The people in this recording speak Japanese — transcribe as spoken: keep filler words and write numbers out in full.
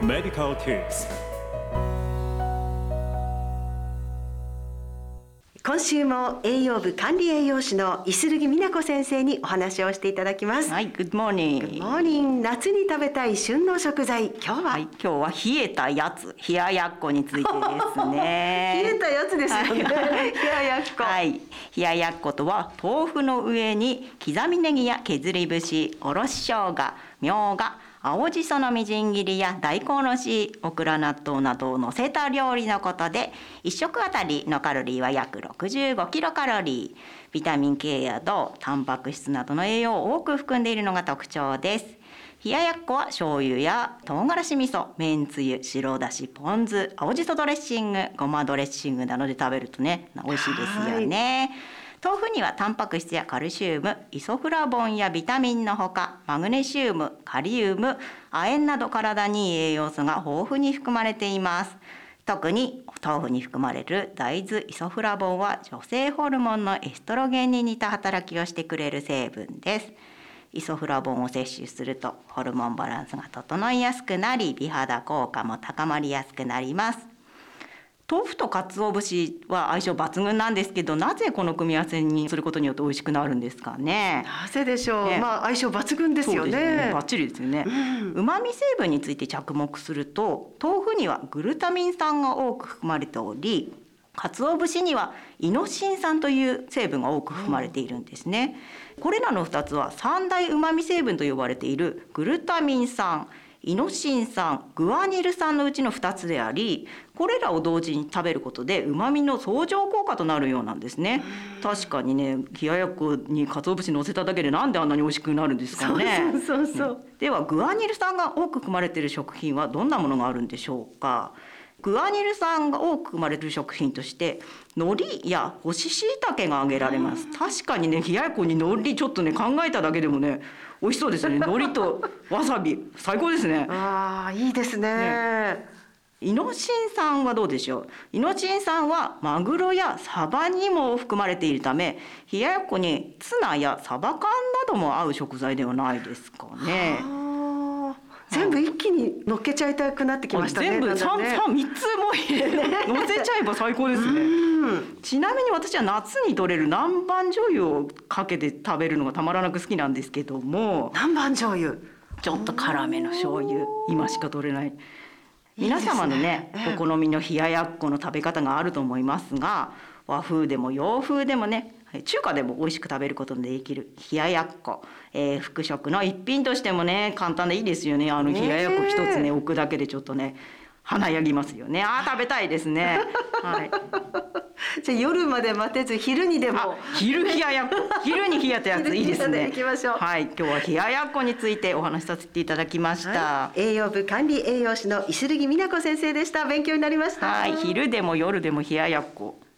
Medical Tips。 今週も栄養部管理栄養士のイスルギ美奈子先生にお話をしていただきます。 はい、Good morning。 Good morning。夏に食べたい旬の食材、今日は、 はい、今日は冷えたやつ、冷ややっこについてですね。 冷えたやつですよね。冷ややっこ。 はい、冷ややっことは豆腐の上に刻みネギや削り節、おろし生姜、みょうが、青じそのみじん切りや大根おろし、オクラ納豆などを乗せた料理のことで、いっ食あたりのカロリーは約ろくじゅうごキロカロリー。ビタミン K や銅、タンパク質などの栄養を多く含んでいるのが特徴です。冷ややっこは醤油や唐辛子味噌、めんつゆ、白だし、ポン酢、青じそドレッシング、ごまドレッシングなどで食べるとね、美味しいですよね。豆腐にはタンパク質やカルシウム、イソフラボンやビタミンのほか、マグネシウム、カリウム、亜鉛など体にいい栄養素が豊富に含まれています。特に豆腐に含まれる大豆イソフラボンは女性ホルモンのエストロゲンに似た働きをしてくれる成分です。イソフラボンを摂取するとホルモンバランスが整いやすくなり、美肌効果も高まりやすくなります。豆腐と鰹節は相性抜群なんですけど、なぜこの組み合わせにすることによって美味しくなるんですかね。 なぜでしょう、 ね、 まあ相性抜群ですよね。 そうですね、バッチリですよね。うまみ成分について着目すると、豆腐にはグルタミン酸が多く含まれており、鰹節にはイノシン酸という成分が多く含まれているんですね。これらのふたつは三大うまみ成分と呼ばれているグルタミン酸、イノシン酸、グアニル酸のうちのふたつであり、これらを同時に食べることでうまみの相乗効果となるようなんですね。確かにね、冷ややっこに鰹節乗せただけでなんであんなに美味しくなるんですかね。 そうそうそうそう、 ね、ではグアニル酸が多く含まれている食品はどんなものがあるんでしょうか。グアニル酸が多く含まれる食品として海苔や干し椎茸が挙げられます。確かにね、冷ややっこに海苔ちょっとね考えただけでもね美味しそうですね。海苔とわさび最高ですね。 ああ、いいですね。ね、 イノシン酸はどうでしょう。イノシン酸はマグロやサバにも含まれているため、冷ややっこにツナやサバ缶なども合う食材ではないですかね。 全部一気に乗っけちゃいたくなってきましたね。 全部 3, ね 3, みっつも入れて乗せちゃえば最高ですね。ちなみに私は夏に取れる南蛮醤油をかけて食べるのがたまらなく好きなんですけども、 南蛮醤油、 ちょっと辛めの醤油、今しか取れない。皆様のね、お好みの冷ややっこの食べ方があると思いますが、和風でも洋風でもね、中華でも美味しく食べることのできる冷ややっこ、えー、副食の一品としてもね簡単でいいですよね。あの冷ややっこ一つね置くだけでちょっとね華やぎますよね。あー食べたいですね。はい。 じゃあ夜まで待てず昼にでも。 昼冷ややっこ、昼に冷やったやついいですね。 行きましょう。 はい、今日は冷ややっこについてお話しさせていただきました。 はい、栄養部管理栄養士のイスルギ美奈子先生でした。勉強になりました。 はい、昼でも夜でも冷ややっこ。